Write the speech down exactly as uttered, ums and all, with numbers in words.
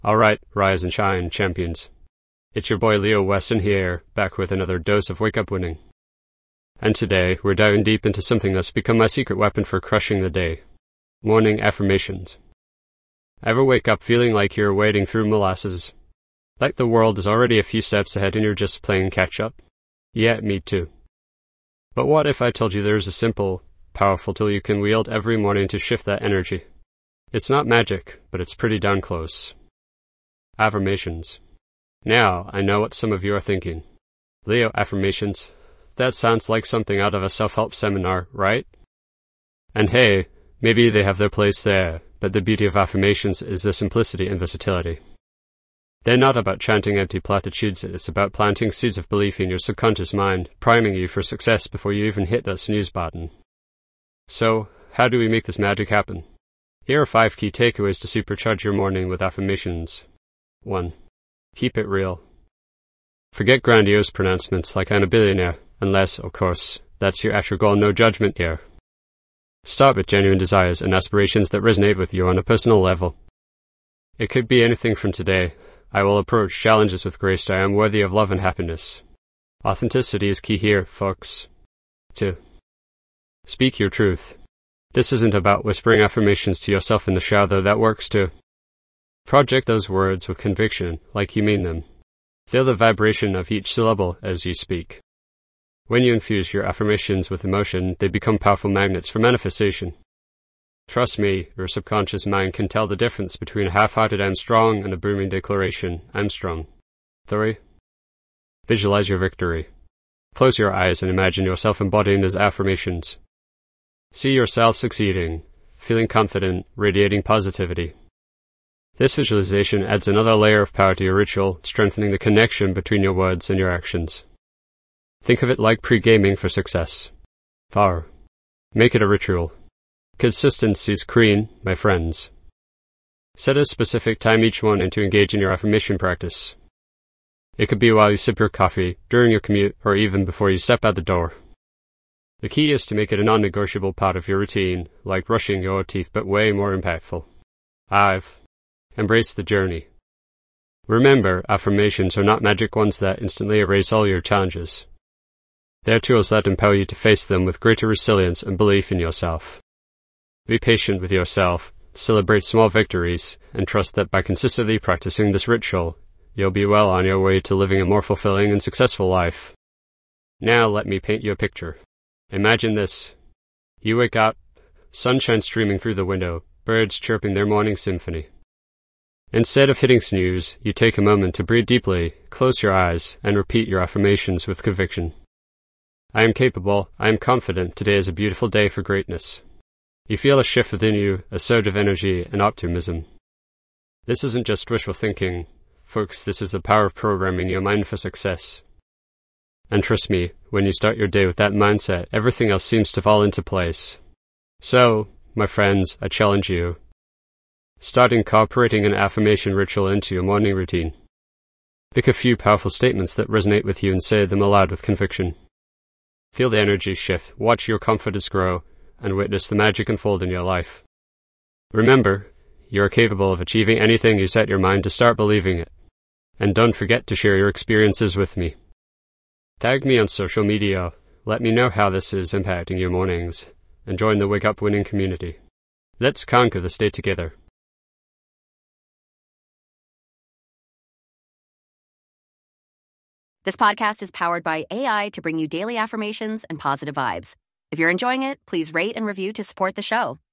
Alright, rise and shine, champions. It's your boy Leo Weston here, back with another dose of wake-up winning. And today, we're diving deep into something that's become my secret weapon for crushing the day. Morning affirmations. Ever wake up feeling like you're wading through molasses? Like the world is already a few steps ahead and you're just playing catch-up? Yeah, me too. But what if I told you there's a simple, powerful tool you can wield every morning to shift that energy? It's not magic, but it's pretty darn close. Affirmations. Now, I know what some of you are thinking. Leo, affirmations? That sounds like something out of a self-help seminar, right? And hey, maybe they have their place there, but the beauty of affirmations is their simplicity and versatility. They're not about chanting empty platitudes, it's about planting seeds of belief in your subconscious mind, priming you for success before you even hit that snooze button. So, how do we make this magic happen? Here are five key takeaways to supercharge your morning with affirmations. one. Keep it real. Forget grandiose pronouncements like I'm a billionaire, unless, of course, that's your actual goal, no judgment here. Start with genuine desires and aspirations that resonate with you on a personal level. It could be anything from today. I will approach challenges with grace. I am worthy of love and happiness. Authenticity is key here, folks. two. Speak your truth. This isn't about whispering affirmations to yourself in the shower, though that works too. Project those words with conviction, like you mean them. Feel the vibration of each syllable as you speak. When you infuse your affirmations with emotion, they become powerful magnets for manifestation. Trust me, your subconscious mind can tell the difference between a half-hearted I'm strong and a booming declaration, I'm strong. three. Visualize your victory. Close your eyes and imagine yourself embodying those affirmations. See yourself succeeding, feeling confident, radiating positivity. This visualization adds another layer of power to your ritual, strengthening the connection between your words and your actions. Think of it like pre-gaming for success. four. Make it a ritual. Consistency's queen, my friends. Set a specific time each morning to engage in your affirmation practice. It could be while you sip your coffee, during your commute, or even before you step out the door. The key is to make it a non-negotiable part of your routine, like brushing your teeth, but way more impactful. five. Embrace the journey. Remember, affirmations are not magic ones that instantly erase all your challenges. They're tools that empower you to face them with greater resilience and belief in yourself. Be patient with yourself, celebrate small victories, and trust that by consistently practicing this ritual, you'll be well on your way to living a more fulfilling and successful life. Now let me paint you a picture. Imagine this. You wake up, sunshine streaming through the window, birds chirping their morning symphony. Instead of hitting snooze, you take a moment to breathe deeply, close your eyes, and repeat your affirmations with conviction. I am capable, I am confident, today is a beautiful day for greatness. You feel a shift within you, a surge of energy and optimism. This isn't just wishful thinking, folks, this is the power of programming your mind for success. And trust me, when you start your day with that mindset, everything else seems to fall into place. So, my friends, I challenge you. Start incorporating an affirmation ritual into your morning routine. Pick a few powerful statements that resonate with you and say them aloud with conviction. Feel the energy shift, watch your confidence grow, and witness the magic unfold in your life. Remember, you are capable of achieving anything you set your mind to start believing it. And don't forget to share your experiences with me. Tag me on social media, let me know how this is impacting your mornings, and join the Wake Up Winning community. Let's conquer this day together. This podcast is powered by A I to bring you daily affirmations and positive vibes. If you're enjoying it, please rate and review to support the show.